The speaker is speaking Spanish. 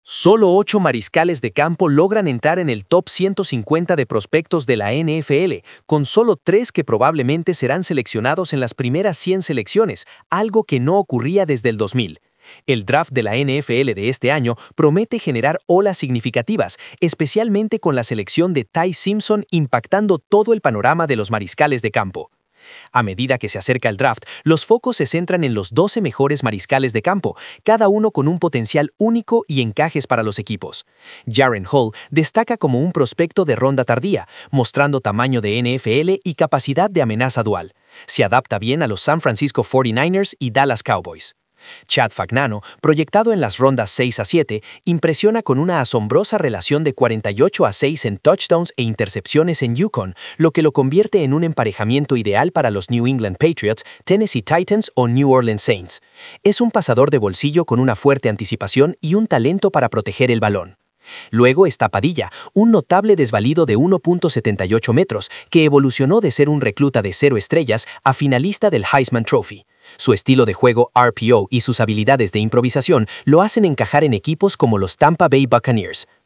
Solo 8 mariscales de campo logran entrar en el top 150 de prospectos de la NFL, con solo 3 que probablemente serán seleccionados en las primeras 100 selecciones, algo que no ocurría desde el 2000. El draft de la NFL de este año promete generar olas significativas, especialmente con la selección de Ty Simpson impactando todo el panorama de los mariscales de campo. A medida que se acerca el draft, los focos se centran en los 12 mejores mariscales de campo, cada uno con un potencial único y encajes para los equipos. Jaren Hall destaca como un prospecto de ronda tardía, mostrando tamaño de NFL y capacidad de amenaza dual. Se adapta bien a los San Francisco 49ers y Dallas Cowboys. Chad Fagnano, proyectado en las rondas 6 a 7, impresiona con una asombrosa relación de 48 a 6 en touchdowns e intercepciones en Yukon, lo que lo convierte en un emparejamiento ideal para los New England Patriots, Tennessee Titans o New Orleans Saints. Es un pasador de bolsillo con una fuerte anticipación y un talento para proteger el balón. Luego está Padilla, un notable desvalido de 1.78 metros que evolucionó de ser un recluta de 0 estrellas a finalista del Heisman Trophy. Su estilo de juego RPO y sus habilidades de improvisación lo hacen encajar en equipos como los Tampa Bay Buccaneers.